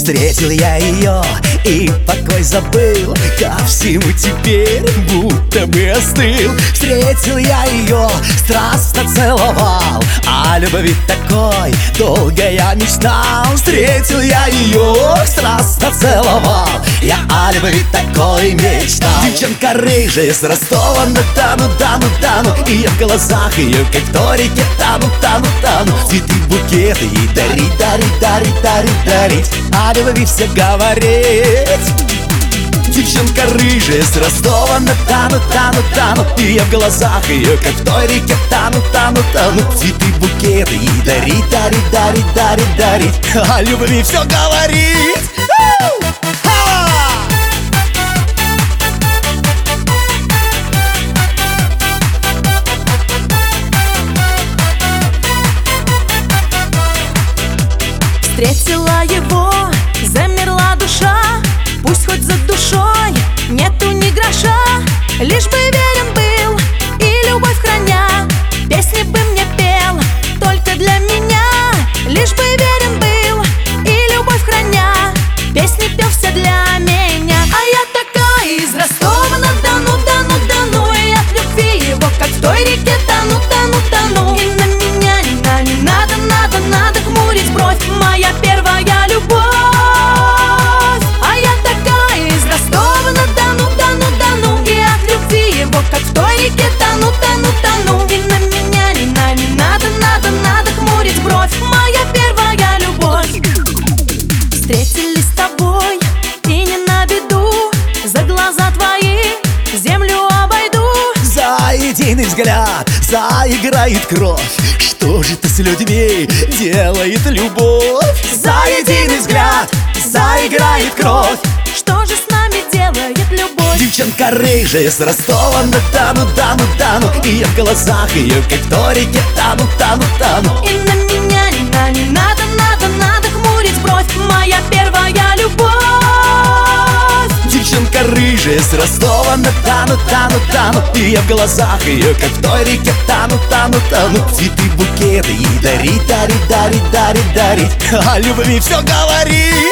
Встретил я ее и покой забыл, ко всему теперь будто бы остыл. Встретил я ее, страстно целовал, о любви такой долго я мечтал. Встретил я ее, страстно целовал, я о любви такой мечтал. Девчонка рыжая с Ростова-на-Дону, Дону. И я в глазах ее, как в той реке, тану. Цветы, букеты и дарить, о любви все говорить. Девчонка рыжая с Ростова-на-Дону, И я в глазах ее, как в той реке, тану. Цветы, букеты и дарить, о любви все говорить. Встретила его, замерла душа, пусть хоть за душой нету ни гроша, лишь бы верен был и любовь храня, песни бы мне пел только для меня. Лишь бы верен был и любовь храня, песни пел все для меня. А я такая из Ростова-на-Дону, и от любви его, как в той реке, тану. И на меня не надо хмурить бровь, моя первая любовь. А я такая из Ростова-на-Дону, и от любви его, как в той реке, тану. И на меня не надо хмурить бровь, моя первая любовь. Встретились с тобой и не на беду, за глаза твои землю обойду. За единый взгляд заиграет кровь, что же ты с людьми делает любовь? За единый взгляд заиграет кровь, что же с нами делает любовь? Девчонка рыжая с Ростова-на-Дону, И я в глазах ее, как в той реке, тану. И на меня не надо хмурить бровь, моя первая любовь. Девчонка рыжая с Ростова-на-Дону, И я в глазах ее, как в той реке, тану. Цветы, букеты и дарить, о любви все говорить.